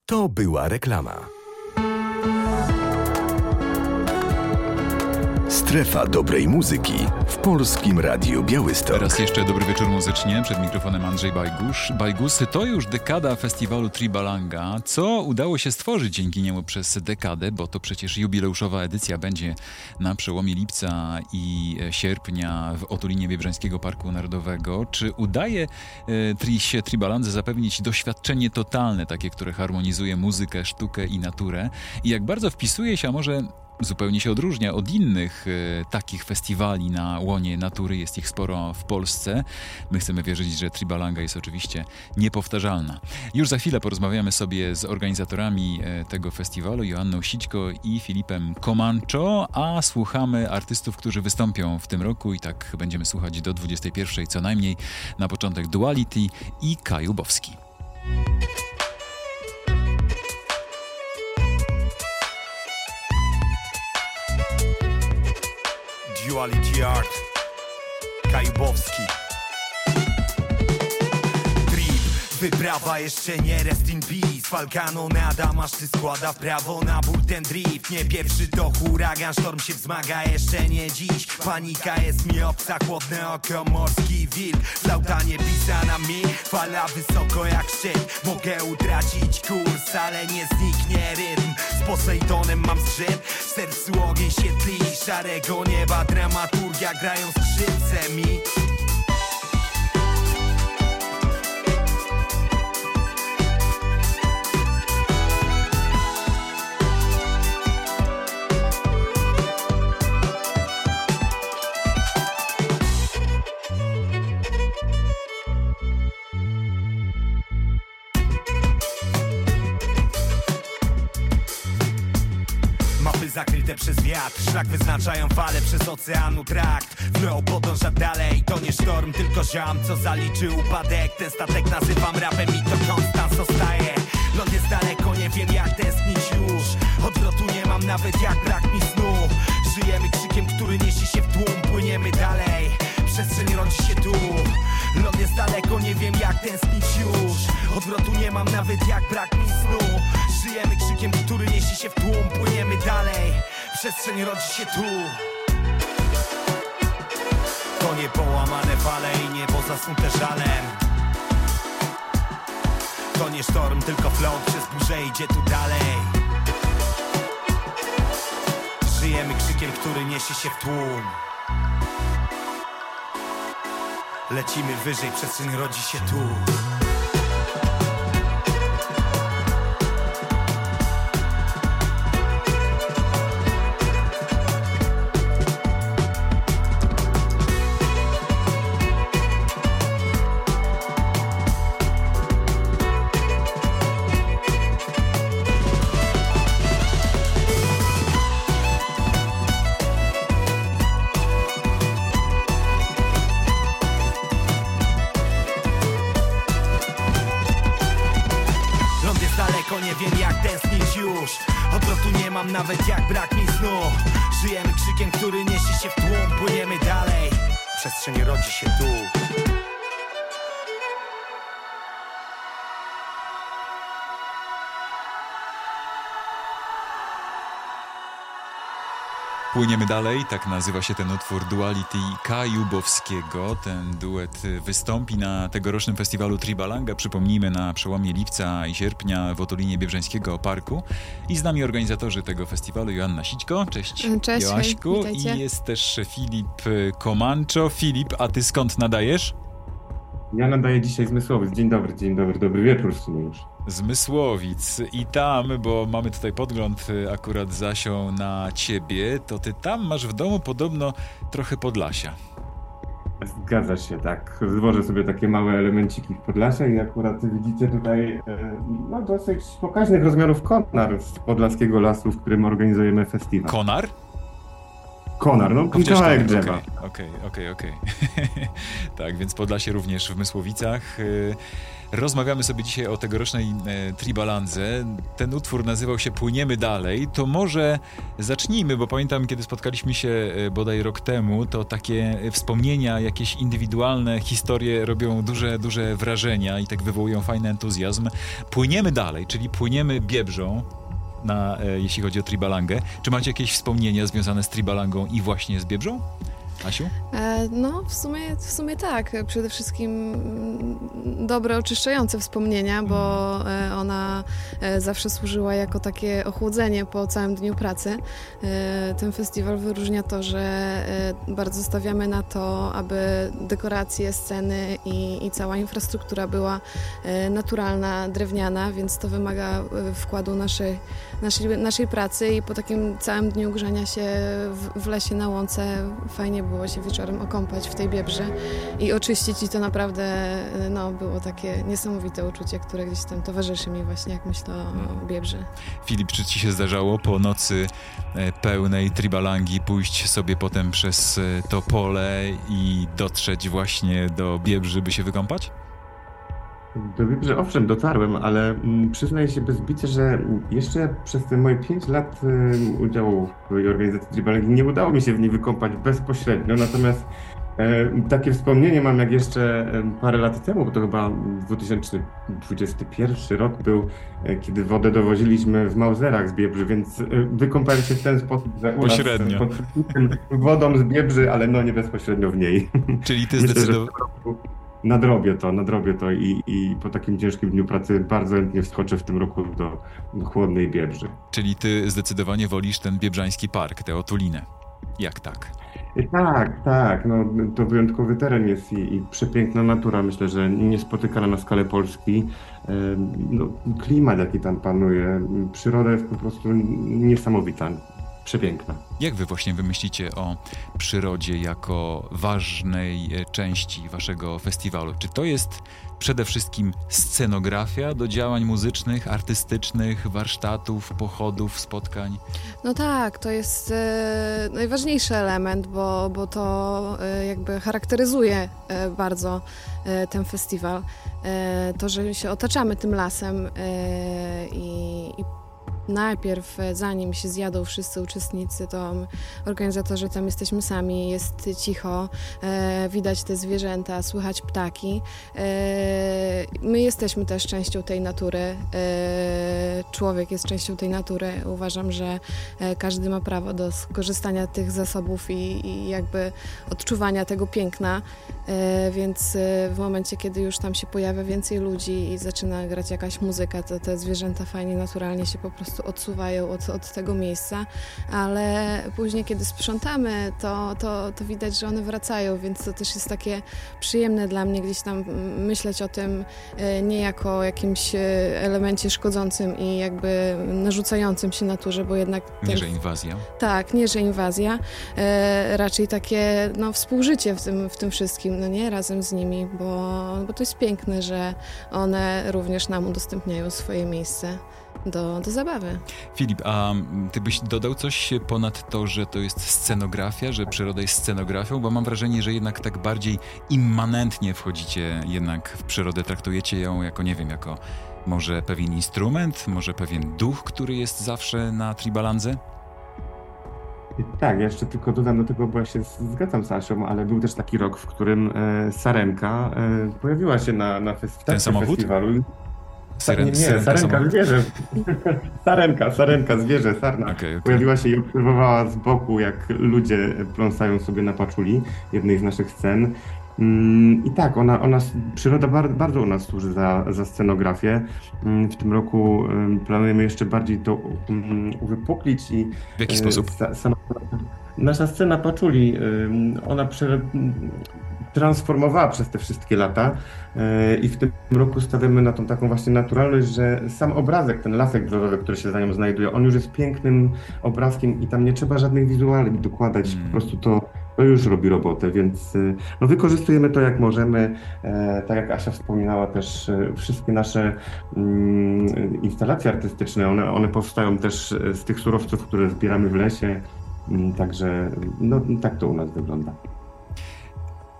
To była reklama. Strefa dobrej muzyki w Polskim Radiu Białystok. Teraz jeszcze dobry wieczór muzycznie. Przed mikrofonem Andrzej Bajgus. To już dekada festiwalu Tribalanga. Co udało się stworzyć dzięki niemu przez dekadę, bo to przecież jubileuszowa edycja będzie na przełomie lipca i sierpnia w otulinie Biebrzańskiego Parku Narodowego. Czy udaje się Tribalandze zapewnić doświadczenie totalne, takie, które harmonizuje muzykę, sztukę i naturę? I jak bardzo wpisuje się, a może zupełnie się odróżnia od innych takich festiwali na łonie natury, jest ich sporo w Polsce. My chcemy wierzyć, że Tribalanga jest oczywiście niepowtarzalna. Już za chwilę porozmawiamy sobie z organizatorami tego festiwalu, Joanną Sićko i Filipem Comancio, a słuchamy artystów, którzy wystąpią w tym roku i tak będziemy słuchać do 21 co najmniej. Na początek Duality i Kajubowski. Duality Art, Kajubowski. Trip, wyprawa jeszcze nie rest in peace. Falcano nada, maszty składa w prawo na ból ten drift. Nie pierwszy to huragan, sztorm się wzmaga jeszcze nie dziś. Panika jest mi obca, chłodne oko, morski wilk. Flauta nie pisana mi, fala wysoko jak szczyt. Mogę utracić kurs, ale nie zniknie rytm. Z Posejdonem mam zgrzyt, w sercu ogień się tli. Szarego nieba dramaturgia, grają skrzypce mi. Zakryte przez wiatr, szlak wyznaczają fale przez oceanu trakt. Flow podąża dalej, to nie sztorm, tylko ziom, co zaliczy upadek. Ten statek nazywam rapem i to konstans zostaje. Ląd jest daleko, nie wiem jak tęsknić już. Odwrotu nie mam nawet jak brak mi snu. Żyjemy krzykiem, który niesie się w tłum, płyniemy dalej. Przestrzeń rodzi się tu. Ląd jest daleko, nie wiem jak tęsknić już. Odwrotu nie mam nawet jak brak mi snu. Żyjemy krzykiem, który niesie się w tłum, płyniemy dalej. Przestrzeń rodzi się tu. To nie połamane fale i niebo zasnute żalem. To nie sztorm, tylko flow przez burzę idzie tu dalej. Żyjemy krzykiem, który niesie się w tłum. Lecimy wyżej, przestrzeń rodzi się tu. Nie wiem jak tęsknić już. Odwrotu nie mam nawet jak brak mi snu. Żyjemy krzykiem, który niesie się w tłum, płyniemy dalej. Przestrzeń rodzi się tu. Płyniemy dalej, tak nazywa się ten utwór Duality Kajubowskiego. Ten duet wystąpi na tegorocznym festiwalu Tribalanga, przypomnijmy, na przełomie lipca i sierpnia w otulinie Biebrzańskiego Parku. I z nami organizatorzy tego festiwalu, Joanna Sićko. Cześć, Joaśku. I jest też Filip Comancio. Filip, a ty skąd nadajesz? Ja nadaję dzisiaj z Mysłowic. Dzień dobry, dobry wieczór w sumie już. Z Mysłowic. I tam, bo mamy tutaj podgląd akurat z Asią na ciebie, to ty tam masz w domu podobno trochę Podlasia. Zgadza się, tak. Zwożę sobie takie małe elemenciki w Podlasia i akurat widzicie tutaj dosyć pokaźnych rozmiarów konar z podlaskiego lasu, w którym organizujemy festiwal. Konar? Konar, kawałek drzewa. Okej. Tak, więc Podlasie również w Mysłowicach. Rozmawiamy sobie dzisiaj o tegorocznej Tribalandze. Ten utwór nazywał się Płyniemy dalej. To może zacznijmy, bo pamiętam, kiedy spotkaliśmy się bodaj rok temu, to takie wspomnienia, jakieś indywidualne historie robią duże wrażenia i tak wywołują fajny entuzjazm. Płyniemy dalej, czyli płyniemy Biebrzą, jeśli chodzi o Tribalangę. Czy macie jakieś wspomnienia związane z Tribalangą i właśnie z Biebrzą? Asiu? No, w sumie tak. Przede wszystkim dobre, oczyszczające wspomnienia, bo ona zawsze służyła jako takie ochłodzenie po całym dniu pracy. Ten festiwal wyróżnia to, że bardzo stawiamy na to, aby dekoracje, sceny i cała infrastruktura była naturalna, drewniana, więc to wymaga wkładu naszej pracy i po takim całym dniu grzania się w lesie na łące fajnie było się wieczorem okąpać w tej Biebrzy i oczyścić, i to naprawdę było takie niesamowite uczucie, które gdzieś tam towarzyszy mi właśnie, jak myślę o Biebrzy. Filip, czy ci się zdarzało po nocy pełnej Tribalangi pójść sobie potem przez to pole i dotrzeć właśnie do Biebrzy, by się wykąpać? Do Biebrzy owszem, dotarłem, ale przyznaję się bez bicia, że jeszcze przez te moje 5 lat udziału w organizacji Tribalangi nie udało mi się w niej wykąpać bezpośrednio, natomiast takie wspomnienie mam, jak jeszcze parę lat temu, bo to chyba 2021 rok był, kiedy wodę dowoziliśmy w Mauzerach z Biebrzy, więc wykąpałem się w ten sposób, że pośrednio. Pod wodą z Biebrzy, ale nie bezpośrednio w niej. Czyli ty zdecydowałeś... Nadrobię to i po takim ciężkim dniu pracy bardzo chętnie wskoczę w tym roku do chłodnej Biebrzy. Czyli ty zdecydowanie wolisz ten biebrzański park, tę otulinę. Jak tak? Tak. To wyjątkowy teren jest i przepiękna natura. Myślę, że niespotykana na skalę Polski. Klimat, jaki tam panuje, przyroda jest po prostu niesamowita. Przepiękna. Jak wy właśnie wymyślicie o przyrodzie jako ważnej części waszego festiwalu? Czy to jest przede wszystkim scenografia do działań muzycznych, artystycznych, warsztatów, pochodów, spotkań? No tak, to jest najważniejszy element, bo to jakby charakteryzuje bardzo ten festiwal. To, że się otaczamy tym lasem i najpierw, zanim się zjadą wszyscy uczestnicy, to organizatorzy tam jesteśmy sami, jest cicho, widać te zwierzęta, słychać ptaki. My jesteśmy też częścią tej natury, człowiek jest częścią tej natury. Uważam, że każdy ma prawo do skorzystania tych zasobów i jakby odczuwania tego piękna, więc w momencie, kiedy już tam się pojawia więcej ludzi i zaczyna grać jakaś muzyka, to te zwierzęta fajnie, naturalnie się po prostu odsuwają od tego miejsca, ale później, kiedy sprzątamy, to widać, że one wracają, więc to też jest takie przyjemne dla mnie gdzieś tam myśleć o tym nie jako jakimś elemencie szkodzącym i jakby narzucającym się naturze, bo jednak... Nie, że inwazja. Tak, nie, że inwazja. Raczej takie współżycie w tym wszystkim, razem z nimi, bo to jest piękne, że one również nam udostępniają swoje miejsce do zabawy. Filip, a ty byś dodał coś ponad to, że to jest scenografia, że przyroda jest scenografią, bo mam wrażenie, że jednak tak bardziej immanentnie wchodzicie jednak w przyrodę, traktujecie ją jako, nie wiem, jako może pewien instrument, może pewien duch, który jest zawsze na Tribalandze? Tak, jeszcze tylko dodam do tego, bo ja się zgadzam z Asią, ale był też taki rok, w którym Sarenka pojawiła się na festiwalu. Sarenka zwierzę. Sarenka zwierzę, sarna. Okay. Pojawiła się i obserwowała z boku, jak ludzie pląsają sobie na paczuli jednej z naszych scen. I tak, przyroda bardzo u nas służy za scenografię. W tym roku planujemy jeszcze bardziej to uwypuklić i... W jaki sposób? Nasza scena paczuli, ona transformowała przez te wszystkie lata i w tym roku stawiamy na tą taką właśnie naturalność, że sam obrazek, ten lasek brzozowy, który się za nią znajduje, on już jest pięknym obrazkiem i tam nie trzeba żadnych wizuali dokładać, po prostu to już robi robotę, więc wykorzystujemy to jak możemy. Tak jak Asia wspominała też, wszystkie nasze instalacje artystyczne, one powstają też z tych surowców, które zbieramy w lesie, także tak to u nas wygląda.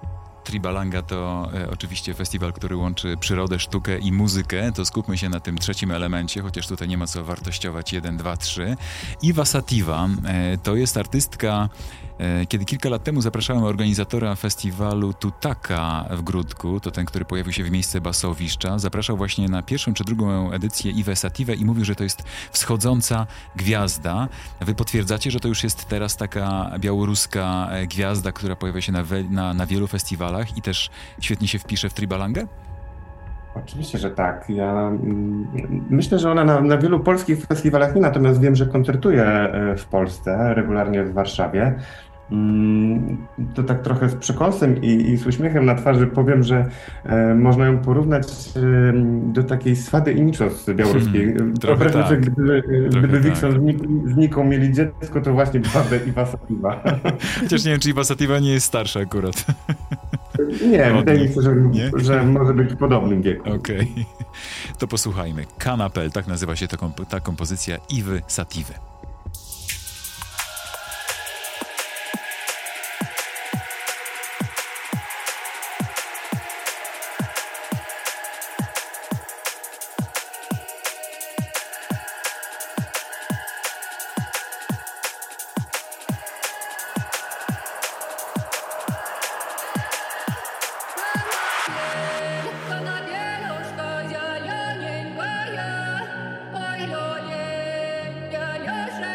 Tribalanga to oczywiście festiwal, który łączy przyrodę, sztukę i muzykę. To skupmy się na tym trzecim elemencie, chociaż tutaj nie ma co wartościować 1, 2, 3. Iva Sativa to jest artystka. Kiedy kilka lat temu zapraszałem organizatora festiwalu Tutaka w Gródku, to ten, który pojawił się w miejsce Basowiszcza, zapraszał właśnie na pierwszą czy drugą edycję Ivę Sativę i mówił, że to jest wschodząca gwiazda. Wy potwierdzacie, że to już jest teraz taka białoruska gwiazda, która pojawia się na wielu festiwalach i też świetnie się wpisze w Tribalangę? Oczywiście, że tak. Ja myślę, że ona na wielu polskich festiwalach nie, natomiast wiem, że koncertuje w Polsce, regularnie w Warszawie. To tak trochę z przekąsem i z uśmiechem na twarzy powiem, że można ją porównać do takiej Swady Iniczos białoruskiej. Trochę tak. Że gdyby Wikson z Niką mieli dziecko, to właśnie byłaby Iva Sativa. Chociaż nie wiem, czy Iva Sativa nie jest starsza akurat. Nie, wydaje mi się, że może być w podobnym wieku. Okej. To posłuchajmy. Kanapel, tak nazywa się ta kompozycja Ivy Sativy. Ой,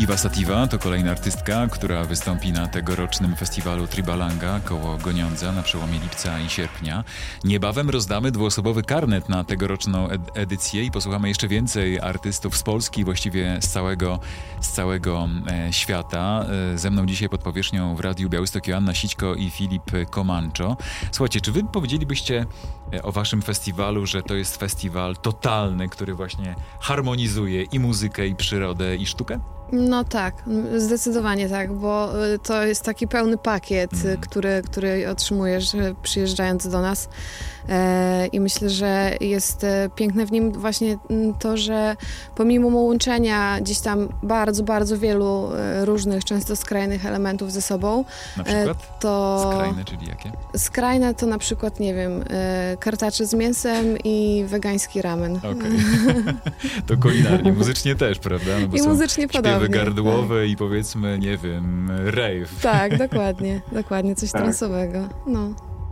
Iwa Sativa to kolejna artystka, która wystąpi na tegorocznym festiwalu Tribalanga koło Goniądza na przełomie lipca i sierpnia. Niebawem rozdamy dwuosobowy karnet na tegoroczną edycję i posłuchamy jeszcze więcej artystów z Polski, właściwie z całego świata. Ze mną dzisiaj pod powierzchnią w Radiu Białystok Joanna Sićko i Filip Komancho. Słuchajcie, czy wy powiedzielibyście o waszym festiwalu, że to jest festiwal totalny, który właśnie harmonizuje i muzykę, i przyrodę, i sztukę? No tak, zdecydowanie tak, bo to jest taki pełny pakiet, który otrzymujesz przyjeżdżając do nas i myślę, że jest piękne w nim właśnie to, że pomimo łączenia gdzieś tam bardzo, bardzo wielu różnych, często skrajnych elementów ze sobą. Na przykład? Skrajne, czyli jakie? Skrajne to na przykład, nie wiem, kartacze z mięsem i wegański ramen. Okej. To kulinarnie, muzycznie też, prawda? No bo i muzycznie podobnie. Gardłowe tak. I powiedzmy, nie wiem, rave. Tak, dokładnie, coś transowego. No.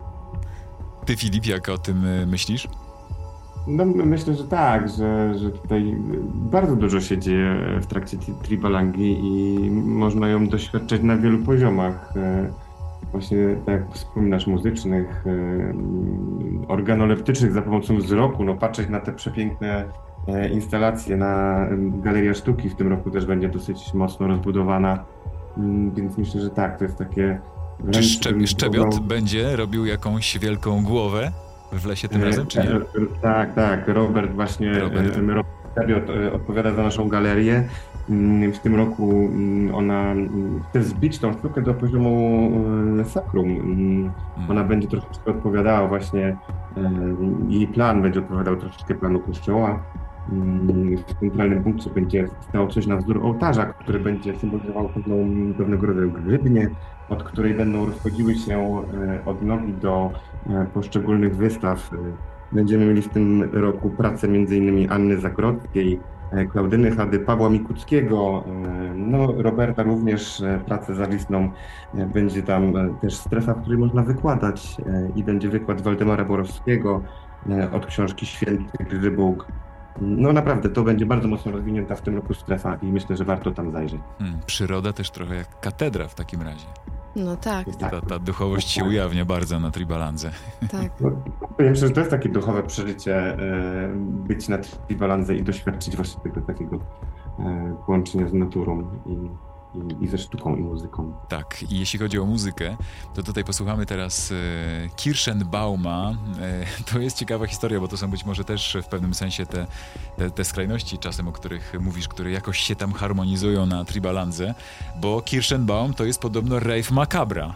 Ty, Filip, jak o tym myślisz? No myślę, że tak, że tutaj bardzo dużo się dzieje w trakcie Tribalangi i można ją doświadczać na wielu poziomach. Właśnie tak jak wspominasz, muzycznych, organoleptycznych za pomocą wzroku, no patrzeć na te przepiękne instalacje, na Galeria Sztuki w tym roku też będzie dosyć mocno rozbudowana, więc myślę, że tak, to jest takie... Czy Szczebiot będzie robił jakąś wielką głowę w lesie tym razem, czy nie? Tak, Robert Szczebiot odpowiada za naszą galerię. W tym roku ona chce wzbić tą sztukę do poziomu sakrum. Ona będzie troszeczkę odpowiadała właśnie, jej plan będzie odpowiadał troszeczkę planu kościoła. W centralnym punkcie będzie stało coś na wzór ołtarza, który będzie symbolizował pewnego rodzaju grzybnię, od której będą rozchodziły się odnogi do poszczególnych wystaw. Będziemy mieli w tym roku pracę m.in. Anny Zagrodzkiej, Klaudyny Hady, Pawła Mikuckiego, no Roberta również pracę zawisną. Będzie tam też strefa, w której można wykładać i będzie wykład Waldemara Borowskiego od książki Święty Grzybółk. No naprawdę, to będzie bardzo mocno rozwinięta w tym roku strefa i myślę, że warto tam zajrzeć. Przyroda też trochę jak katedra w takim razie. No tak. Ta duchowość się ujawnia bardzo na Tribalandze. Tak. No, powiem szczerze, że to jest takie duchowe przeżycie, być na Tribalandze i doświadczyć właśnie tego takiego połączenia z naturą i ze sztuką i muzyką. Tak, i jeśli chodzi o muzykę, to tutaj posłuchamy teraz Kirschenbauma. To jest ciekawa historia, bo to są być może też w pewnym sensie te skrajności czasem, o których mówisz, które jakoś się tam harmonizują na Tribalandze, bo Kirschenbaum to jest podobno rave macabra.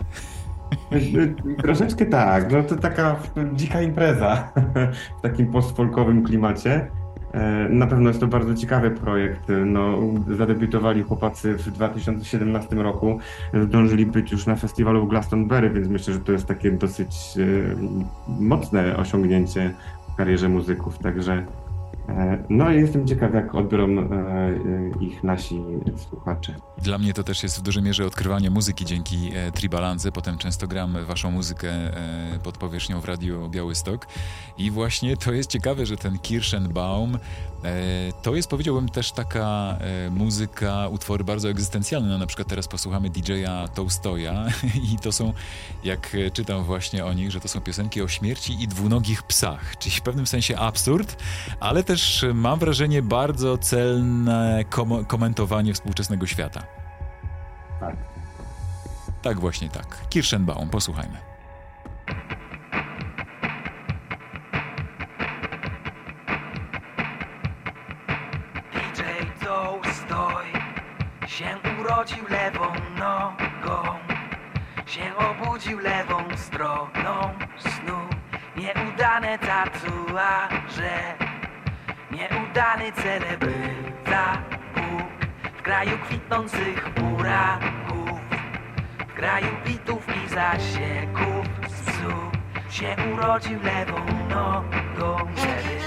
Troszeczkę tak, no to taka dzika impreza w takim post-folkowym klimacie. Na pewno jest to bardzo ciekawy projekt. No, zadebiutowali chłopacy w 2017 roku, zdążyli być już na festiwalu w Glastonbury, więc myślę, że to jest takie dosyć mocne osiągnięcie w karierze muzyków, także no jestem ciekaw, jak odbiorą ich nasi słuchacze. Dla mnie to też jest w dużej mierze odkrywanie muzyki dzięki Tribalandze. Potem często gram waszą muzykę pod powierzchnią w Radiu Białystok. I właśnie to jest ciekawe, że ten Kirschenbaum to jest, powiedziałbym, też taka muzyka, utwory bardzo egzystencjalne. No, na przykład teraz posłuchamy DJ-a Tolstoja i to są, jak czytam właśnie o nich, że to są piosenki o śmierci i dwunogich psach. Czyli w pewnym sensie absurd, ale też mam wrażenie bardzo celne komentowanie współczesnego świata. Tak. Tak, właśnie tak. Kirschenbaum, posłuchajmy. DJ Tolstoj się urodził lewą nogą, się obudził lewą stroną snu. Nieudane tatuaże, nieudany celebryta, Bóg w kraju kwitnących buraków, w kraju bitów i zasieków z psów się urodził lewą nogą, żeby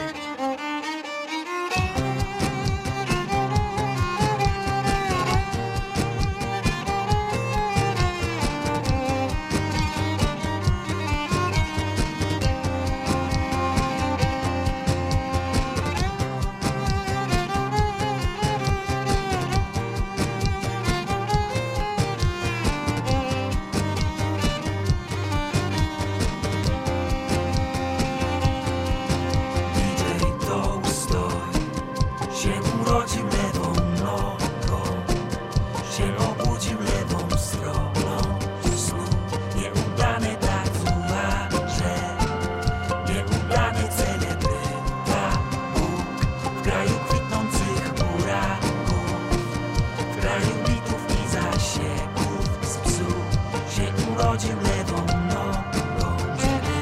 urodził lewą nogą, żeby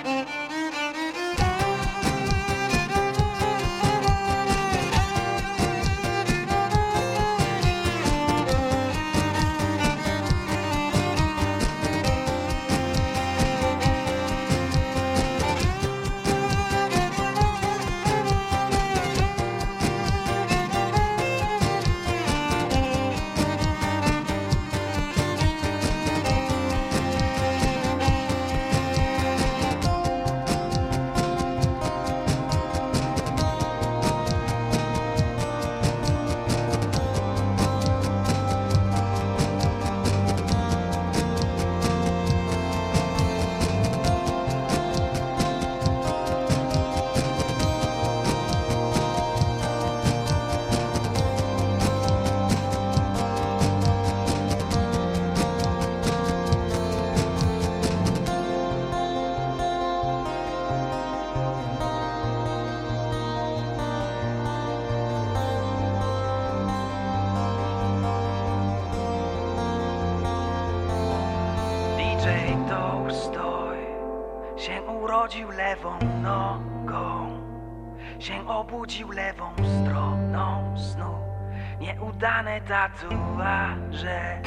DJ Tolstoj się urodził lewą nogą, się obudził lewą stroną snu, nieudane tatuaże.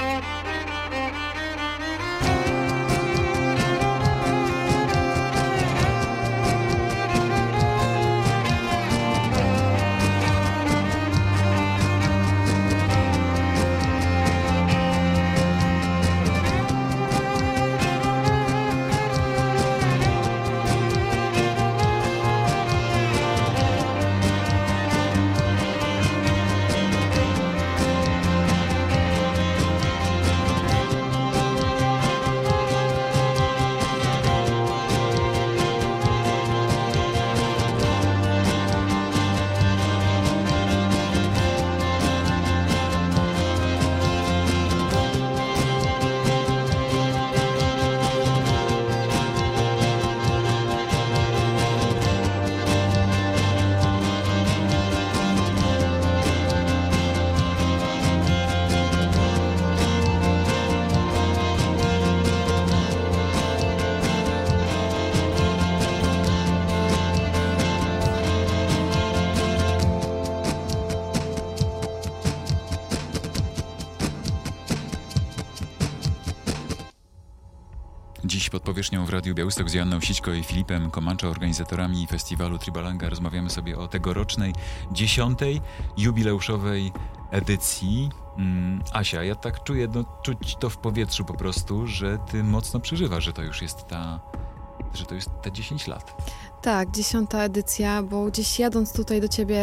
Dziś pod powierzchnią w Radiu Białystok z Joanną Sićko i Filipem Komanczo, organizatorami festiwalu Tribalanga, rozmawiamy sobie o tegorocznej 10. jubileuszowej edycji. Asia, ja tak czuję, czuć to w powietrzu po prostu, że ty mocno przeżywasz, że to już jest te 10 lat. Tak, 10. edycja, bo gdzieś jadąc tutaj do ciebie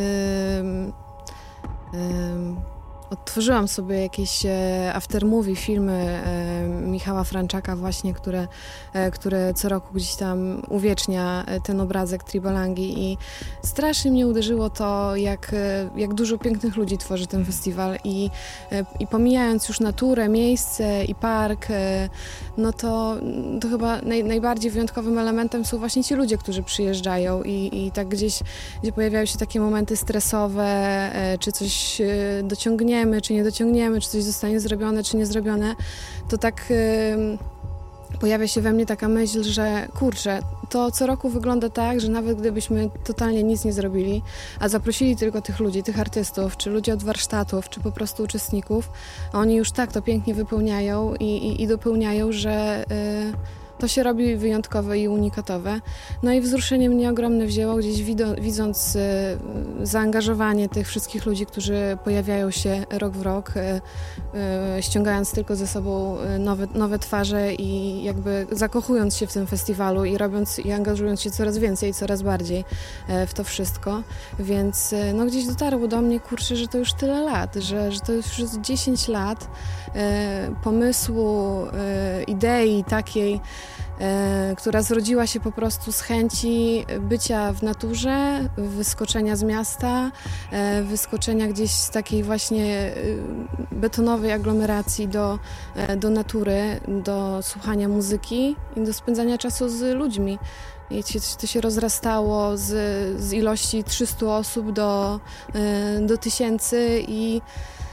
odtworzyłam sobie jakieś aftermovie, filmy Michała Franczaka właśnie, które co roku gdzieś tam uwiecznia ten obrazek Tribalangi i strasznie mnie uderzyło to, jak dużo pięknych ludzi tworzy ten festiwal i pomijając już naturę, miejsce i park, no to chyba najbardziej wyjątkowym elementem są właśnie ci ludzie, którzy przyjeżdżają i tak gdzieś, gdzie pojawiają się takie momenty stresowe, czy coś dociągniemy, czy nie dociągniemy, czy coś zostanie zrobione, czy nie zrobione, to tak pojawia się we mnie taka myśl, że kurczę, to co roku wygląda tak, że nawet gdybyśmy totalnie nic nie zrobili, a zaprosili tylko tych ludzi, tych artystów, czy ludzi od warsztatów, czy po prostu uczestników, oni już tak to pięknie wypełniają i dopełniają, że to się robi wyjątkowe i unikatowe. No i wzruszenie mnie ogromne wzięło gdzieś widząc zaangażowanie tych wszystkich ludzi, którzy pojawiają się rok w rok, ściągając tylko ze sobą nowe twarze i jakby zakochując się w tym festiwalu i robiąc i angażując się coraz więcej, coraz bardziej w to wszystko. Więc no gdzieś dotarło do mnie, kurczę, że to już tyle lat, że to już jest 10 lat pomysłu, idei takiej, która zrodziła się po prostu z chęci bycia w naturze, wyskoczenia z miasta, wyskoczenia gdzieś z takiej właśnie betonowej aglomeracji do natury, do słuchania muzyki i do spędzania czasu z ludźmi. I to się rozrastało z ilości 300 osób do 1000 i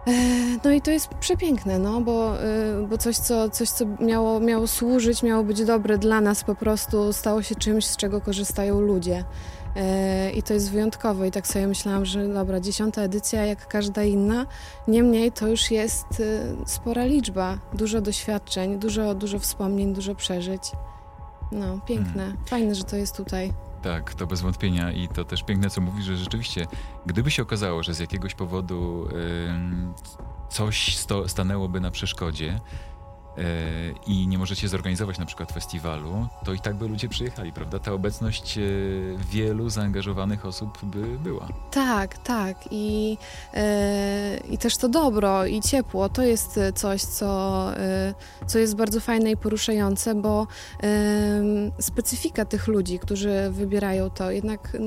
No i to jest przepiękne, no, bo coś, co miało służyć, miało być dobre dla nas po prostu, stało się czymś, z czego korzystają ludzie. I to jest wyjątkowe i tak sobie myślałam, że dobra, 10. edycja jak każda inna, niemniej to już jest spora liczba, dużo doświadczeń, dużo wspomnień, dużo przeżyć. No, piękne, fajne, że to jest tutaj. Tak, to bez wątpienia i to też piękne, co mówisz, że rzeczywiście, gdyby się okazało, że z jakiegoś powodu coś stanęłoby na przeszkodzie i nie możecie zorganizować na przykład festiwalu, to i tak by ludzie przyjechali, prawda? Ta obecność wielu zaangażowanych osób by była. Tak. I też to dobro i ciepło, to jest coś, co jest bardzo fajne i poruszające, bo specyfika tych ludzi, którzy wybierają to, jednak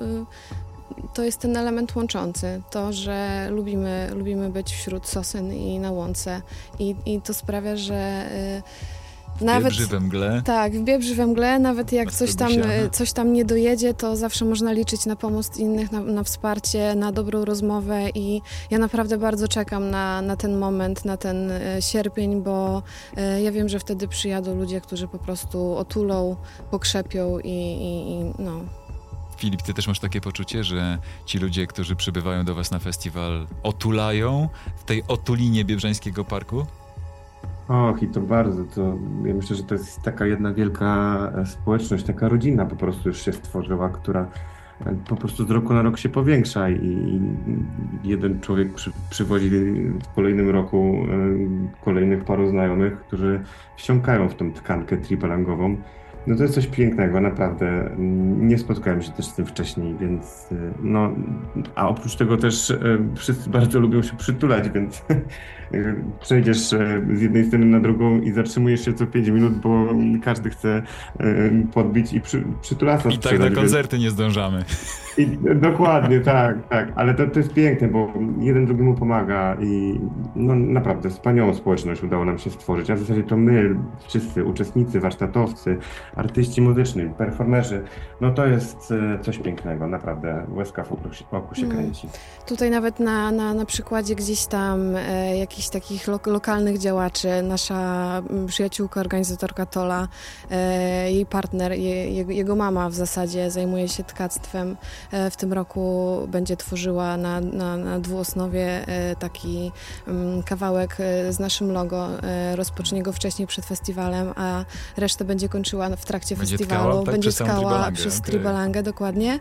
to jest ten element łączący. To, że lubimy być wśród sosyn i na łące. I to sprawia, że nawet Biebrzy we mgle. Tak, w Biebrzy we mgle, nawet jak coś tam nie dojedzie, to zawsze można liczyć na pomoc innych, na wsparcie, na dobrą rozmowę i ja naprawdę bardzo czekam na ten moment, na ten sierpień, bo ja wiem, że wtedy przyjadą ludzie, którzy po prostu otulą, pokrzepią i no. Filip, ty też masz takie poczucie, że ci ludzie, którzy przybywają do was na festiwal, otulają w tej otulinie Biebrzańskiego Parku? Och, i to bardzo. Ja myślę, że to jest taka jedna wielka społeczność, taka rodzina po prostu już się stworzyła, która po prostu z roku na rok się powiększa i jeden człowiek przywozi w kolejnym roku kolejnych paru znajomych, którzy wsiąkają w tą tkankę tribalangową. No to jest coś pięknego, naprawdę. Nie spotkałem się też z tym wcześniej, więc a oprócz tego też wszyscy bardzo lubią się przytulać, więc przejdziesz z jednej strony na drugą i zatrzymujesz się co 5 minut, bo każdy chce podbić i przytulasa i tak na koncerty nie zdążamy. Dokładnie, tak. Ale to jest piękne, bo jeden drugiemu pomaga i naprawdę wspaniałą społeczność udało nam się stworzyć. A w zasadzie to my, wszyscy uczestnicy, warsztatowcy, artyści muzyczni, performerzy, to jest coś pięknego, naprawdę łezka w oku się kręci. Tutaj nawet na przykładzie gdzieś tam jakichś takich lokalnych działaczy, nasza przyjaciółka, organizatorka Tola, jej partner, jego mama w zasadzie zajmuje się tkactwem. W tym roku będzie tworzyła na dwuosnowie taki kawałek z naszym logo. Rozpocznie go wcześniej przed festiwalem, a resztę będzie kończyła w trakcie festiwalu. Będzie tkała przez Tribalangę, dokładnie.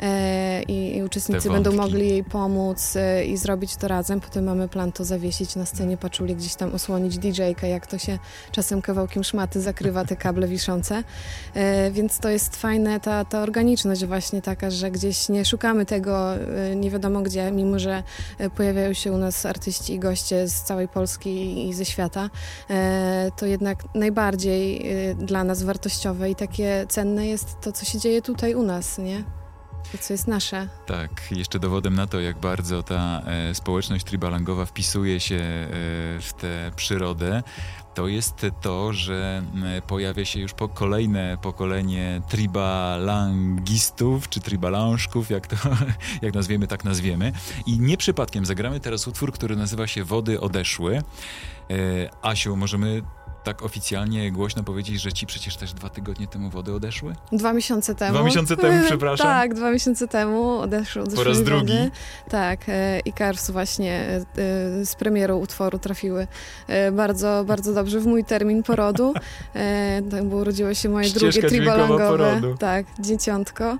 I uczestnicy będą mogli jej pomóc i zrobić to razem. Potem mamy plan to zawiesić na scenie Paczuli, gdzieś tam osłonić DJ-kę, jak to się czasem kawałkiem szmaty zakrywa te kable wiszące. Więc to jest fajne, ta organiczność właśnie taka, że gdzieś nie szukamy tego nie wiadomo gdzie, mimo że pojawiają się u nas artyści i goście z całej Polski i ze świata, to jednak najbardziej dla nas wartościowe i takie cenne jest to, co się dzieje tutaj u nas, nie? To, co jest nasze. Tak, jeszcze dowodem na to, jak bardzo ta społeczność tribalangowa wpisuje się w tę przyrodę, to jest to, że pojawia się już kolejne pokolenie tribalangistów, czy tribalanżków, jak nazwiemy, tak nazwiemy. I nie przypadkiem zagramy teraz utwór, który nazywa się Wody odeszły. Asiu, możemy tak oficjalnie głośno powiedzieć, że ci przecież też 2 tygodnie temu wody odeszły? 2 miesiące temu. 2 miesiące temu, przepraszam. Tak, 2 miesiące temu odeszły po raz drugi. Wody. Tak, i Cars właśnie z premierą utworu trafiły bardzo, bardzo dobrze w mój termin porodu, bo urodziło się moje drugie tribalangowe. Tak, dzieciątko.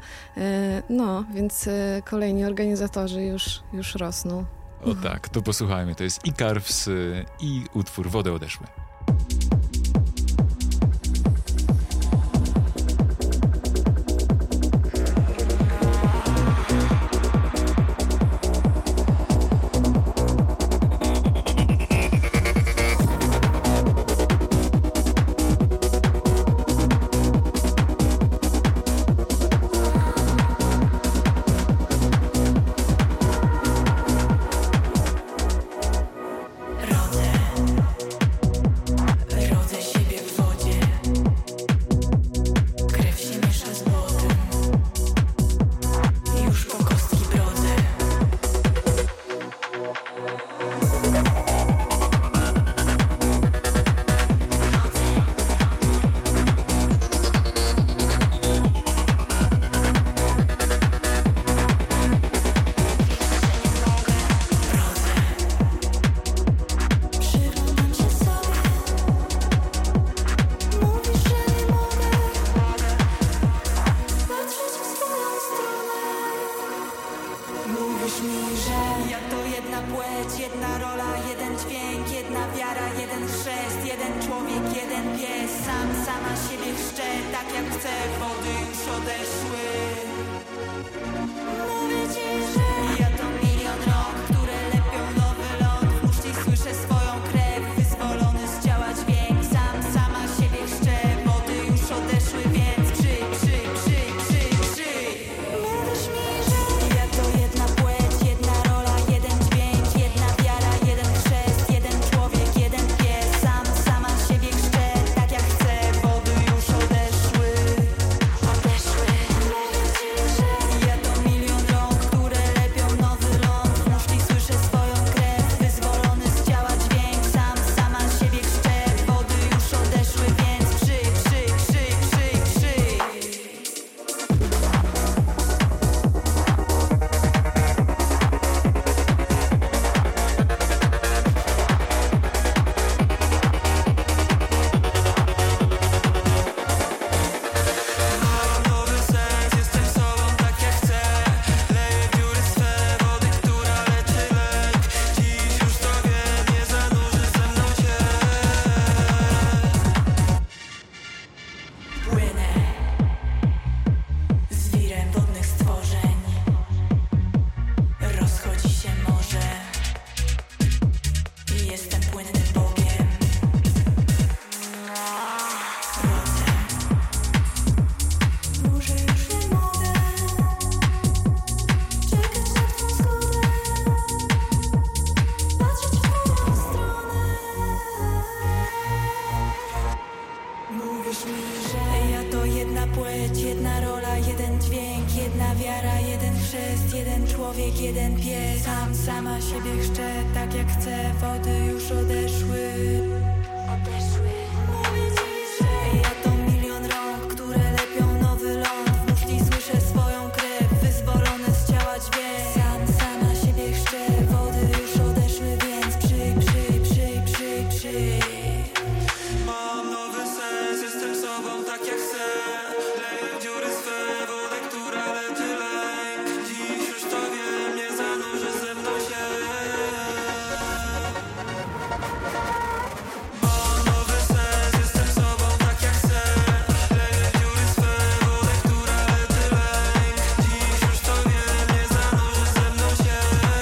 Więc kolejni organizatorzy już rosną. O tak, to posłuchajmy. To jest i Cars, i utwór Wody odeszły. jeden człowiek, jeden pies. Sama siebie chrzczę, tak jak chcę. Wody już odeszły. Mówię ci, że ja to milion rąk, które lepią nowy ląd. W muszli słyszę swoją krew, wyzwolony z ciała dźwięk. Sama siebie chrzczę, wody już odeszły, więc krzyk, krzyk, krzyk, krzyk, krzyk. Mówisz mi, że ja to jedna płeć, jedna rola, jeden dźwięk, jedna wiara, jeden chrzest, jeden człowiek, jeden pies. Sama siebie chrzczę, tak jak chcę, wody już odeszły. Mówię ci, że ja to milion rąk, które lepią nowy ląd. W muszli słyszę swoją krew, wyzwolony z ciała dźwięk. Sama siebie chrzczę, wody już odeszły, więc krzyk, krzyk, krzyk, krzyk, krzyk. Nowy sens, jestem sobą tak jak chcę. Leję w dziury swe wody, która leczy lęk. Dziś już to wiem, nie zanurzy ze mną się. Płynę z wirem wodnych stworzeń. Rozchodzi się morze i jestem płynnym bogiem. Rodzę. Dłużej już nie mogę czekać na twą zgodę, patrzeć w twoją stronę. Mówisz mi, że ja to jedna płeć, jedna rola, jeden dźwięk, jedna wiara, jeden chrzest, jeden człowiek, jeden pies. Sama siebie chrzczę, tak jak chcę, wody już odeszły. Mówię ci, że ja to milion rąk, które lepią nowy ląd. W muszli słyszę swoją krew, wyzwolony z ciała dźwięk. Sama siebie chrzczę, wody już odeszły, więc przyj, przyj, przyj, przyj, przyj. Mam nowy sens, jestem sobą tak jak chcę. Leję w dziury swe wodę, która leczy lęk. Dziś już to wiem, nie zanurzy ze mną się. Mam nowy sens, jestem sobą tak jak chcę. Leję w dziury swe wodę, która leczy lęk. Dziś już to wiem, nie zanurzy ze mną się.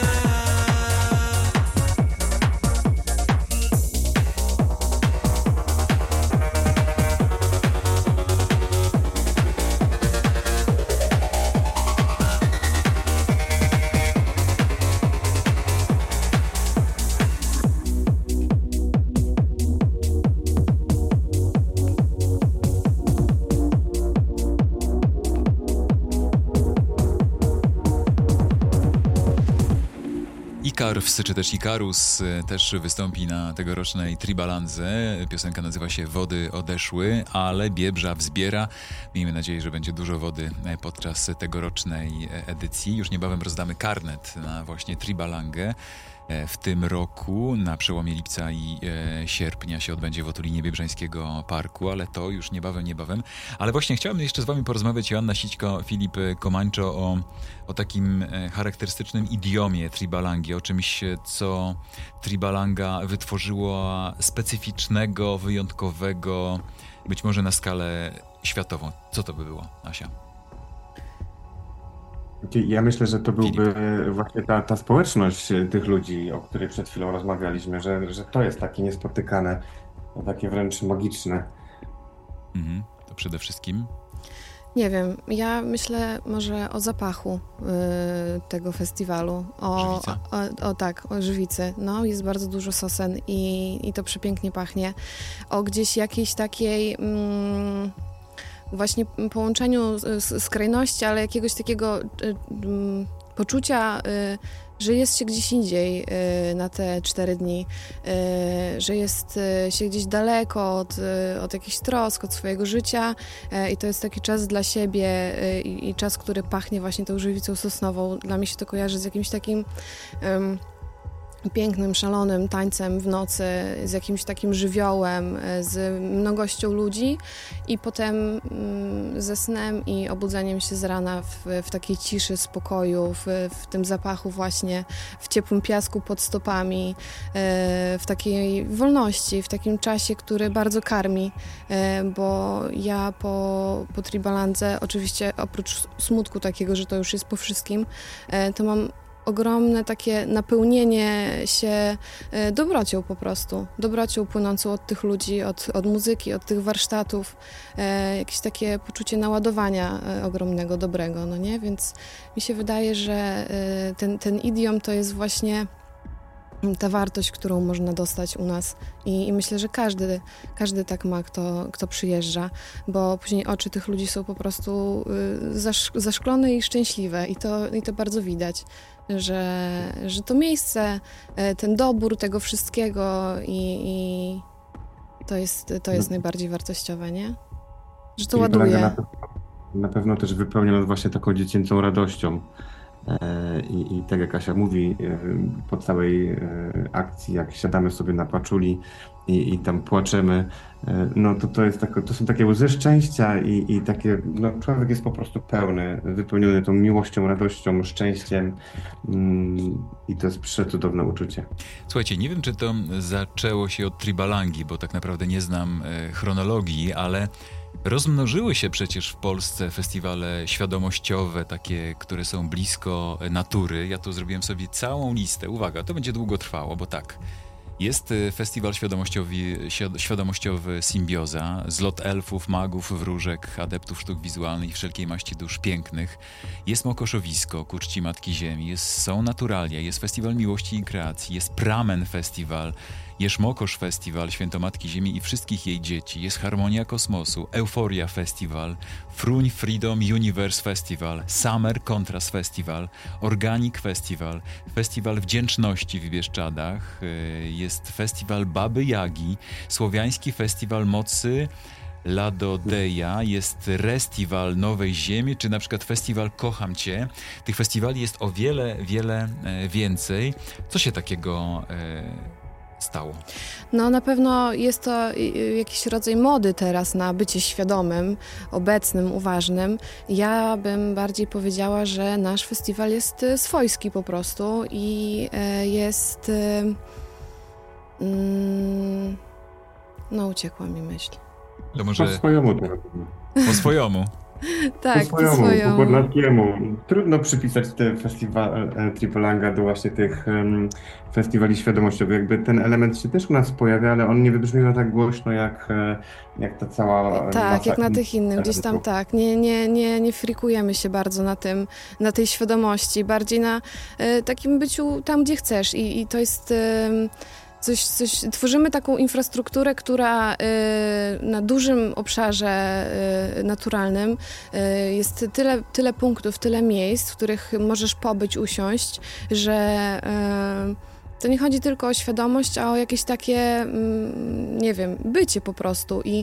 Ikarws, czy też Ikarus też wystąpi na tegorocznej Tribalandze. Piosenka nazywa się Wody odeszły, ale Biebrza wzbiera. Miejmy nadzieję, że będzie dużo wody podczas tegorocznej edycji. Już niebawem rozdamy karnet na właśnie Tribalangę. W tym roku na przełomie lipca i sierpnia się odbędzie w otulinie Biebrzańskiego Parku, ale to już niebawem. Ale właśnie chciałem jeszcze z wami porozmawiać, Joanna Sićko, Filip Komańczo, o takim charakterystycznym idiomie Tribalangi, o czymś, co Tribalanga wytworzyło specyficznego, wyjątkowego, być może na skalę światową. Co to by było, Asia? Ja myślę, że to byłby właśnie ta społeczność tych ludzi, o której przed chwilą rozmawialiśmy, że to jest takie niespotykane, takie wręcz magiczne. To przede wszystkim? Nie wiem, ja myślę może o zapachu tego festiwalu. O żywicy. No, jest bardzo dużo sosen i to przepięknie pachnie. O gdzieś jakiejś takiej właśnie połączeniu skrajności, ale jakiegoś takiego poczucia, że jest się gdzieś indziej na te 4 dni, że jest się gdzieś daleko od jakichś trosk, od swojego życia i to jest taki czas dla siebie i czas, który pachnie właśnie tą żywicą sosnową. Dla mnie się to kojarzy z jakimś takim pięknym, szalonym tańcem w nocy, z jakimś takim żywiołem, z mnogością ludzi i potem ze snem i obudzeniem się z rana w takiej ciszy, spokoju, w tym zapachu właśnie, w ciepłym piasku pod stopami, w takiej wolności, w takim czasie, który bardzo karmi, bo ja po Tribalandze, oczywiście oprócz smutku takiego, że to już jest po wszystkim, to mam ogromne takie napełnienie się dobrocią po prostu. Dobrocią płynącą od tych ludzi, od muzyki, od tych warsztatów. Jakieś takie poczucie naładowania ogromnego, dobrego, no nie? Więc mi się wydaje, że ten idiom to jest właśnie ta wartość, którą można dostać u nas i myślę, że każdy tak ma, kto przyjeżdża, bo później oczy tych ludzi są po prostu zaszklone i szczęśliwe i to bardzo widać, że to miejsce, ten dobór tego wszystkiego i to jest najbardziej wartościowe, nie? Że to ładuje. Na pewno też wypełnia nas właśnie taką dziecięcą radością. I tak jak Asia mówi, po całej akcji, jak siadamy sobie na paczuli i tam płaczemy, no to są takie łzy szczęścia i takie, no człowiek jest po prostu pełny, wypełniony tą miłością, radością, szczęściem i to jest przecudowne uczucie. Słuchajcie, nie wiem, czy to zaczęło się od Tribalangi, bo tak naprawdę nie znam chronologii, ale rozmnożyły się przecież w Polsce festiwale świadomościowe, takie, które są blisko natury. Ja tu zrobiłem sobie całą listę. Uwaga, to będzie długo trwało, bo tak. Jest festiwal świadomościowy Symbioza, zlot elfów, magów, wróżek, adeptów sztuk wizualnych i wszelkiej maści dusz pięknych. Jest Mokoszowisko ku czci Matki Ziemi, są Naturalia, jest Festiwal Miłości i Kreacji, jest Pramen Festiwal, Jerzmokosz Festiwal Świętomatki Ziemi i wszystkich jej dzieci, jest Harmonia Kosmosu, Euforia Festiwal, Fruń Freedom Universe Festival, Summer Contrast Festival, Organic Festival, Festiwal Wdzięczności w Bieszczadach, jest Festiwal Baby Jagi, Słowiański Festiwal Mocy Ladodeja, jest Restiwal Nowej Ziemi, czy na przykład Festiwal Kocham Cię. Tych festiwali jest o wiele, wiele więcej. Co się takiego stało? No na pewno jest to jakiś rodzaj mody teraz na bycie świadomym, obecnym, uważnym. Ja bym bardziej powiedziała, że nasz festiwal jest swojski po prostu i jest... No uciekła mi myśl. To może... Po swojemu to robimy. Po swojemu. Tak, po podlaskiemu. Trudno przypisać te festiwal Tribalanga do właśnie tych festiwali świadomościowych. Jakby ten element się też u nas pojawia, ale on nie wybrzmiewa tak głośno jak ta cała... Tak, jak na tych innych. Gdzieś tam tak. Nie frikujemy się bardzo na tej świadomości. Bardziej na takim byciu tam, gdzie chcesz. I to jest... Tworzymy taką infrastrukturę, która na dużym obszarze naturalnym jest tyle punktów, tyle miejsc, w których możesz pobyć, usiąść, że to nie chodzi tylko o świadomość, a o jakieś takie, nie wiem, bycie po prostu. I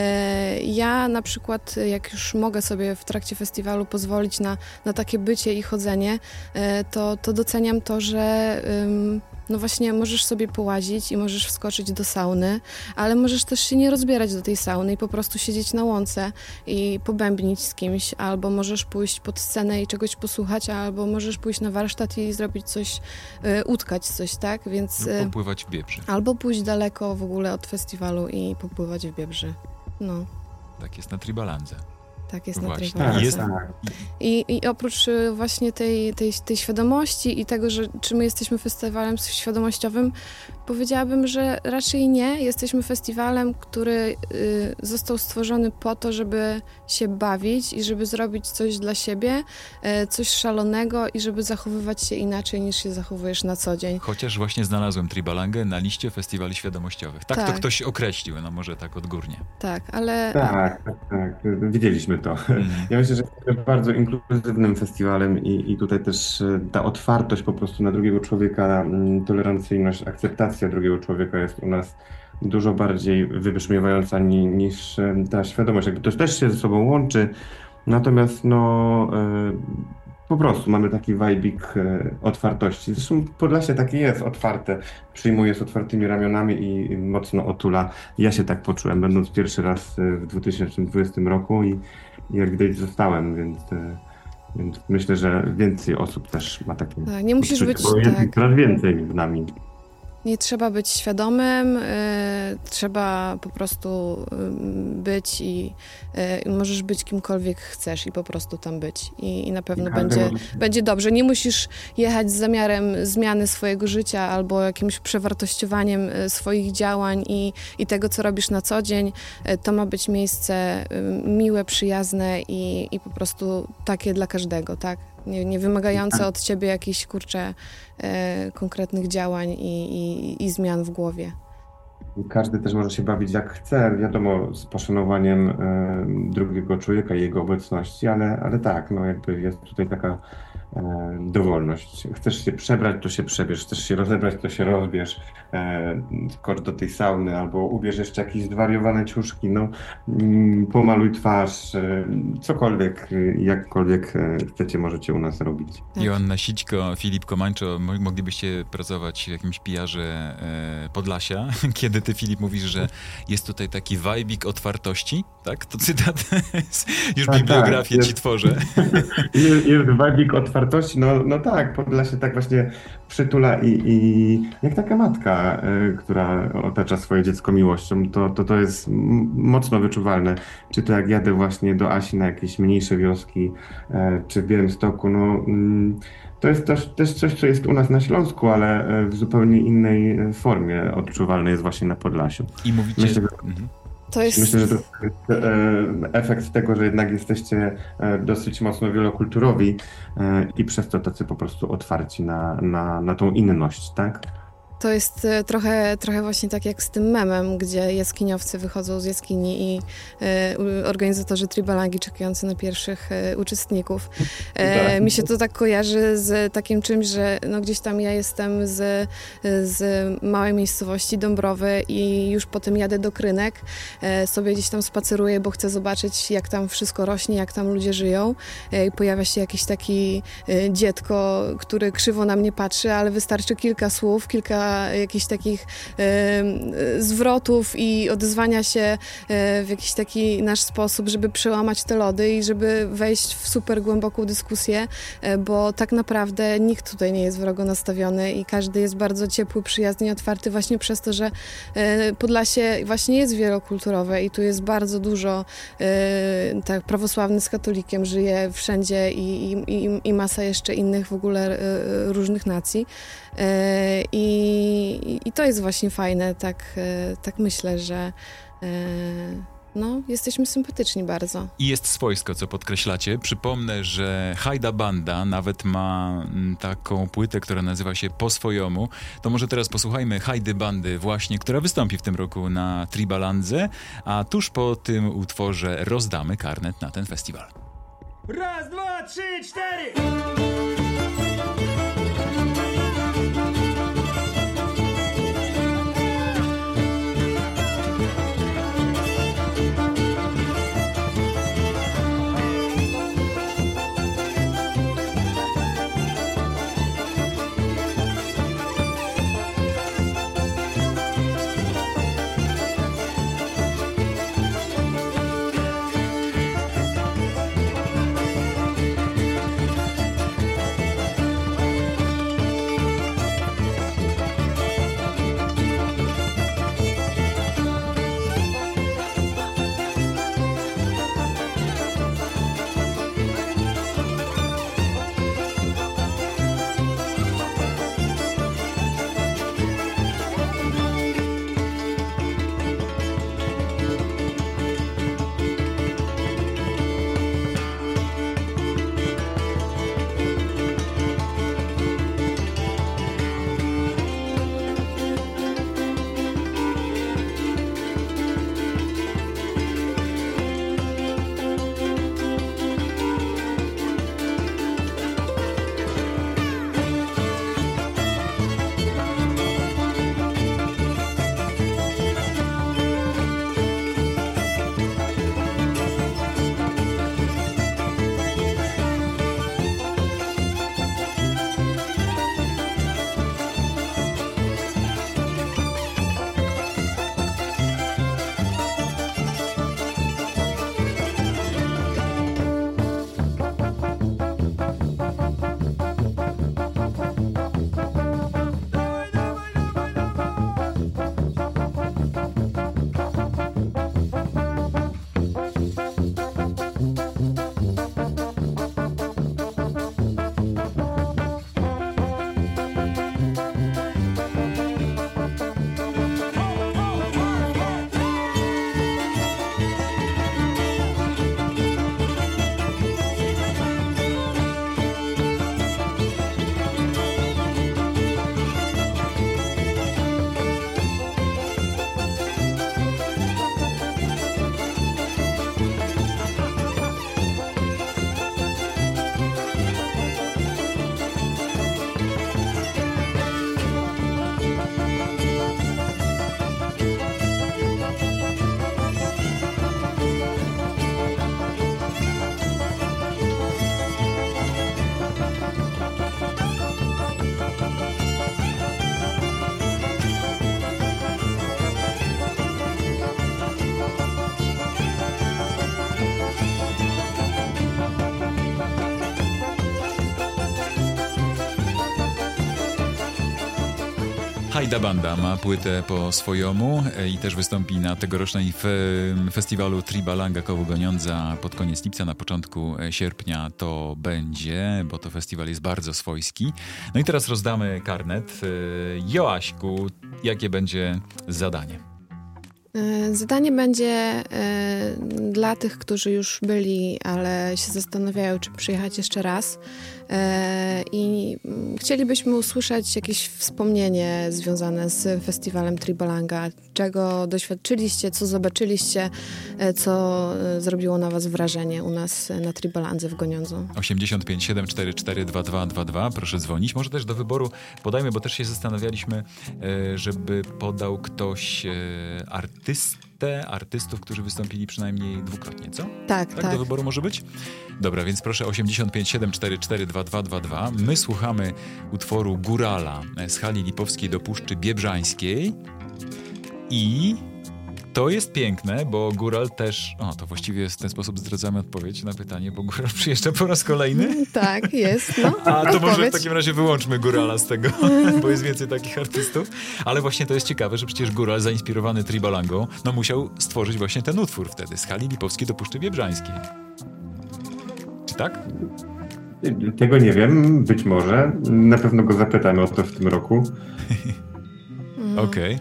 ja na przykład, jak już mogę sobie w trakcie festiwalu pozwolić na takie bycie i chodzenie, to doceniam to, że no właśnie możesz sobie połazić i możesz wskoczyć do sauny, ale możesz też się nie rozbierać do tej sauny i po prostu siedzieć na łące i pobębnić z kimś, albo możesz pójść pod scenę i czegoś posłuchać, albo możesz pójść na warsztat i zrobić coś, utkać coś, tak? Więc... No, popływać w Biebrzy. Albo pójść daleko w ogóle od festiwalu i popływać w Biebrzy. No. Tak jest na Tribalandze. Tak jest na Właśnie. Tribalandze. I oprócz właśnie tej świadomości i tego, że czy my jesteśmy festiwalem świadomościowym, powiedziałabym, że raczej nie. Jesteśmy festiwalem, który został stworzony po to, żeby się bawić i żeby zrobić coś dla siebie, coś szalonego i żeby zachowywać się inaczej niż się zachowujesz na co dzień. Chociaż właśnie znalazłem Tribalangę na liście festiwali świadomościowych. Tak to ktoś określił, no może tak odgórnie. Tak, ale... Tak. Widzieliśmy to. Ja myślę, że jest bardzo inkluzywnym festiwalem i tutaj też ta otwartość po prostu na drugiego człowieka, tolerancyjność, akceptacja drugiego człowieka jest u nas dużo bardziej wybrzmiewająca niż ta świadomość. Jakby to też się ze sobą łączy, natomiast po prostu mamy taki wajbik otwartości. Zresztą Podlasie takie jest otwarte, przyjmuje z otwartymi ramionami i mocno otula. Ja się tak poczułem, będąc pierwszy raz w 2020 roku i jak widać zostałem, więc myślę, że więcej osób też ma takie Tak, nie musisz odczucie, być bo jest tak. coraz więcej z nami. Nie trzeba być świadomym, trzeba po prostu być i możesz być kimkolwiek chcesz i po prostu tam być. I na pewno będzie dobrze. Nie musisz jechać z zamiarem zmiany swojego życia albo jakimś przewartościowaniem swoich działań i tego, co robisz na co dzień. To ma być miejsce miłe, przyjazne i po prostu takie dla każdego, tak? Nie wymagające od ciebie jakichś, konkretnych działań i zmian w głowie. Każdy też może się bawić jak chce, wiadomo, z poszanowaniem drugiego człowieka i jego obecności, ale tak, no jakby jest tutaj taka dowolność. Chcesz się przebrać, to się przebierz, chcesz się rozebrać, to się rozbierz, skocz do tej sauny albo ubierz jeszcze jakieś zwariowane ciuszki, no pomaluj twarz, cokolwiek, jakkolwiek chcecie, możecie u nas robić. Tak. Joanna Sićko, Filip Komańczo, moglibyście pracować w jakimś PR-ze Podlasia, kiedy ty, Filip, mówisz, że jest tutaj taki wajbik otwartości, tak? To cytat, już Tak, bibliografię tak, ci tworzę. Jest wajbik otwartości, no tak, Podlasie tak właśnie przytula i jak taka matka, która otacza swoje dziecko miłością, to jest mocno wyczuwalne. Czy to jak jadę właśnie do Asi na jakieś mniejsze wioski, czy w Białymstoku, to jest też coś, co jest u nas na Śląsku, ale w zupełnie innej formie odczuwalne jest właśnie na Podlasiu. I mówicie... Myślę, że To jest... Myślę, że to jest efekt tego, że jednak jesteście dosyć mocno wielokulturowi i przez to tacy po prostu otwarci na tą inność, tak? To jest trochę właśnie tak jak z tym memem, gdzie jaskiniowcy wychodzą z jaskini i organizatorzy tribalangi czekający na pierwszych uczestników. Tak. Mi się to tak kojarzy z takim czymś, że no gdzieś tam ja jestem z małej miejscowości Dąbrowy i już potem jadę do Krynek, sobie gdzieś tam spaceruję, bo chcę zobaczyć, jak tam wszystko rośnie, jak tam ludzie żyją. I pojawia się jakiś taki dziecko, który krzywo na mnie patrzy, ale wystarczy kilka słów, kilka jakichś takich zwrotów i odezwania się w jakiś taki nasz sposób, żeby przełamać te lody i żeby wejść w super głęboką dyskusję, bo tak naprawdę nikt tutaj nie jest wrogo nastawiony i każdy jest bardzo ciepły, przyjazny i otwarty właśnie przez to, że Podlasie właśnie jest wielokulturowe i tu jest bardzo dużo tak prawosławny z katolikiem żyje wszędzie i masa jeszcze innych w ogóle różnych nacji. I to jest właśnie fajne, tak myślę, że jesteśmy sympatyczni bardzo. I jest swojsko, co podkreślacie. Przypomnę, że Hajda Banda nawet ma taką płytę, która nazywa się Po swojemu. To może teraz posłuchajmy Hajdy Bandy właśnie, która wystąpi w tym roku na Tribalandze, a tuż po tym utworze rozdamy karnet na ten festiwal. Raz, dwa, trzy, cztery! Hajda Banda ma płytę po swojemu i też wystąpi na tegorocznej festiwalu Tribalanga koło Goniądza pod koniec lipca, na początku sierpnia to będzie, bo to festiwal jest bardzo swojski. No i teraz rozdamy karnet. Joaśku, jakie będzie zadanie? Zadanie będzie dla tych, którzy już byli, ale się zastanawiają, czy przyjechać jeszcze raz. I chcielibyśmy usłyszeć jakieś wspomnienie związane z festiwalem Tribalanga. Czego doświadczyliście, co zobaczyliście, co zrobiło na was wrażenie u nas na Tribalandze w Goniądzu. 85 744 2222. Proszę dzwonić. Może też do wyboru podajmy, bo też się zastanawialiśmy, żeby podał ktoś artystów, którzy wystąpili przynajmniej dwukrotnie, co? Tak. Do wyboru może być? Dobra, więc proszę 85 744 2222. My słuchamy utworu Górala z hali Lipowskiej do Puszczy Biebrzańskiej i to jest piękne, bo Góral też... to właściwie w ten sposób zdradzamy odpowiedź na pytanie, bo Góral przyjeżdża po raz kolejny? Tak, jest. No. A to może w takim razie wyłączmy Górala z tego, bo jest więcej takich artystów. Ale właśnie to jest ciekawe, że przecież Góral zainspirowany Tribalangą, musiał stworzyć właśnie ten utwór wtedy z hali Lipowskiej do Puszczy Biebrzańskiej. Czy tak? Tego nie wiem, być może. Na pewno go zapytamy o to w tym roku. Okej.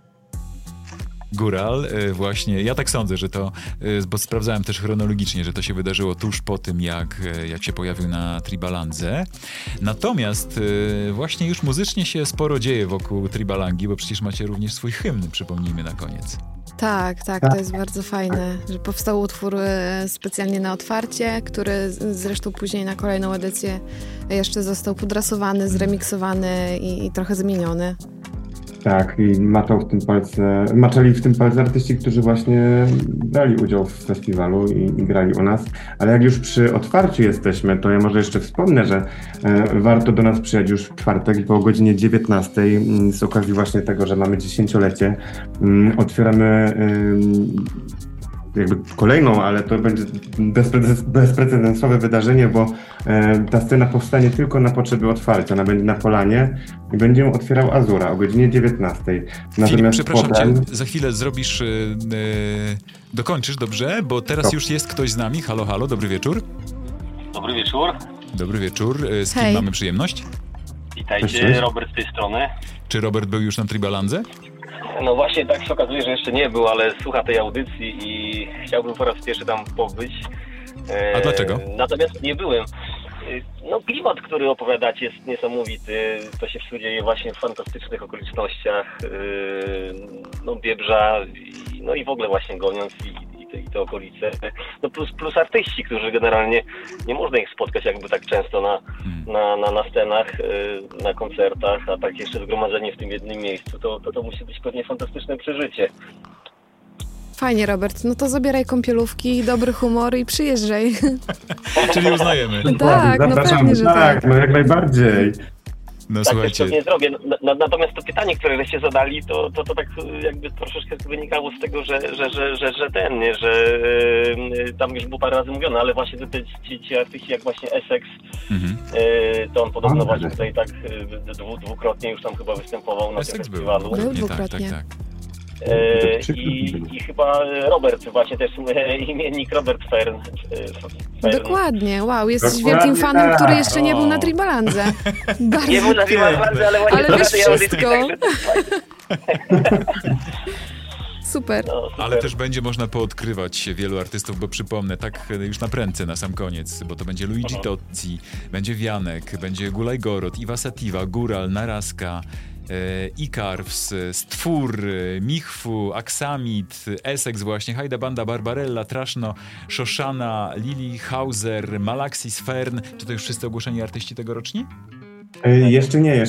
Góral, właśnie, ja tak sądzę, że to, bo sprawdzałem też chronologicznie, że to się wydarzyło tuż po tym, jak się pojawił na Tribalandze. Natomiast właśnie już muzycznie się sporo dzieje wokół Tribalangi, bo przecież macie również swój hymn, przypomnijmy na koniec. Tak, to jest bardzo fajne, że powstał utwór specjalnie na otwarcie, który zresztą później na kolejną edycję jeszcze został podrasowany, zremiksowany i trochę zmieniony. Tak, i maczali w tym palce artyści, którzy właśnie brali udział w festiwalu i grali u nas. Ale jak już przy otwarciu jesteśmy, to ja może jeszcze wspomnę, że warto do nas przyjechać już w czwartek po godzinie 19 z okazji właśnie tego, że mamy 10-lecie. Otwieramy jakby kolejną, ale to będzie bezprecedensowe wydarzenie, bo ta scena powstanie tylko na potrzeby otwarcia. Ona będzie na Polanie i będzie ją otwierał Azura o godzinie 19. Filip, przepraszam cię, za chwilę zrobisz, dokończysz, dobrze? Bo teraz już jest ktoś z nami. Halo, halo, dobry wieczór. Dobry wieczór. Dobry wieczór. Z kim mamy przyjemność? Witajcie, Robert z tej strony. Czy Robert był już na Tribalandze? No właśnie, tak się okazuje, że jeszcze nie był, ale słucha tej audycji i chciałbym po raz pierwszy tam pobyć. A dlaczego? Natomiast nie byłem. No klimat, który opowiadacie, jest niesamowity. To się wszystko dzieje właśnie w fantastycznych okolicznościach. No Biebrza, no i w ogóle właśnie Goniądz i te okolice. No plus artyści, którzy generalnie nie można ich spotkać jakby tak często na scenach, na koncertach, a tak jeszcze zgromadzenie w tym jednym miejscu, to musi być pewnie fantastyczne przeżycie. Fajnie, Robert. No to zabieraj kąpielówki, dobry humor i przyjeżdżaj. Czyli uznajemy. Tak, no pewnie, że tak. No jak najbardziej. No tak, słuchajcie. też nie zrobię. Natomiast to pytanie, które żeście zadali, to tak jakby troszeczkę wynikało z tego, że tam już było parę razy mówione, ale właśnie ci artyści jak właśnie Essex, to on podobno właśnie tutaj tak dwukrotnie już tam chyba występował na tym festiwalu. Był dwukrotnie. Tak. I chyba Robert, właśnie też imiennik Robert Fern. Dokładnie, wow, jesteś wielkim fanem, który jeszcze nie był na Tribalandze. Bardzo nie był na Tribalandze, ale wiesz wszystko. Super. No, super. Ale też będzie można poodkrywać wielu artystów, bo przypomnę, tak już na prędce na sam koniec, bo to będzie Luigi Tozzi, będzie Wianek, będzie Gulaj Gorod, Iwa Sativa, Góral, Naraska, Ikarws, Stwór, Michwu, Aksamit, Essex właśnie, Hajda Banda, Barbarella, Traszno, Szoszana, Lili Hauser, Malaxis, Fern. Czy to już wszyscy ogłoszeni artyści tegoroczni? Jeszcze nie.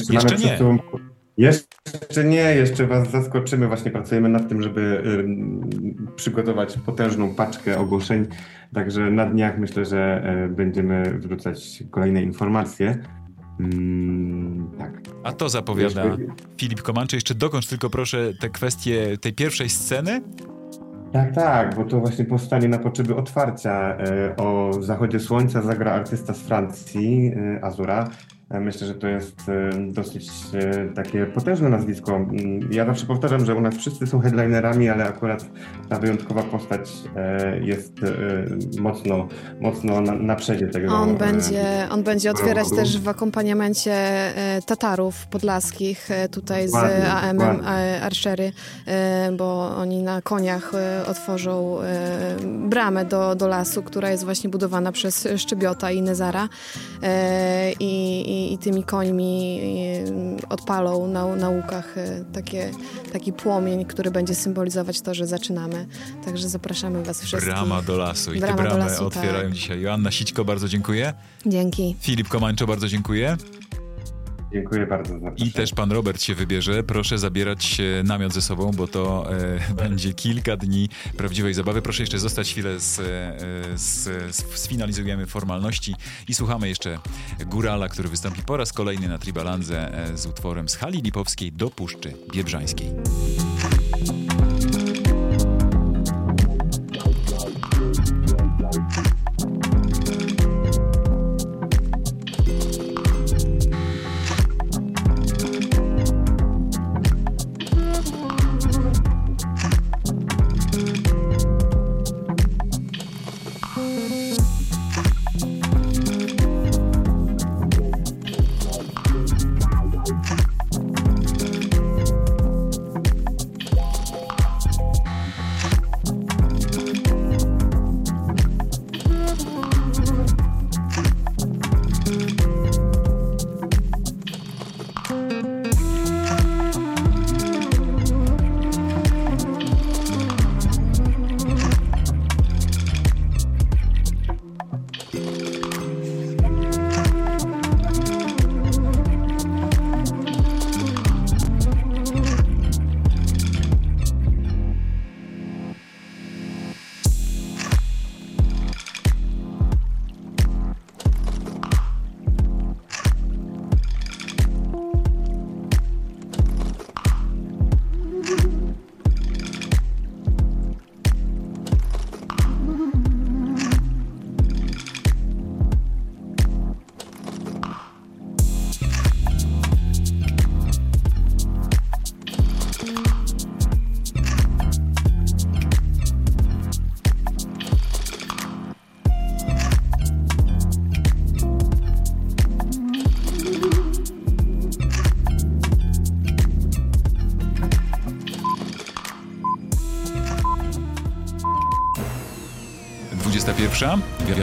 Jeszcze was zaskoczymy. Właśnie pracujemy nad tym, żeby przygotować potężną paczkę ogłoszeń. Także na dniach myślę, że będziemy wrzucać kolejne informacje. Tak. A to zapowiada Filip Komanczy. Jeszcze dokończ tylko proszę te kwestie tej pierwszej sceny. Tak, bo to właśnie powstanie na potrzeby otwarcia. O zachodzie słońca zagra artysta z Francji, Azura. Myślę, że to jest dosyć takie potężne nazwisko. Ja zawsze powtarzam, że u nas wszyscy są headlinerami, ale akurat ta wyjątkowa postać jest mocno na przedzie tego. On będzie otwierać też w akompaniamencie Tatarów podlaskich, tutaj z AM-em Archery, bo oni na koniach otworzą bramę do lasu, która jest właśnie budowana przez Szczybiota i Nezara. I tymi końmi odpalą na łukach taki płomień, który będzie symbolizować to, że zaczynamy. Także zapraszamy was wszystkich. Brama do lasu. I te bramy otwierają dzisiaj. Joanna Sićko, bardzo dziękuję. Dzięki. Filip Komańczo, bardzo dziękuję. Dziękuję bardzo za zaproszenie. I też pan Robert się wybierze. Proszę zabierać namiot ze sobą, bo to będzie kilka dni prawdziwej zabawy. Proszę jeszcze zostać chwilę, sfinalizujemy formalności i słuchamy jeszcze Górala, który wystąpi po raz kolejny na Tribalandze z utworem z hali lipowskiej do Puszczy Biebrzańskiej. Pierwsza.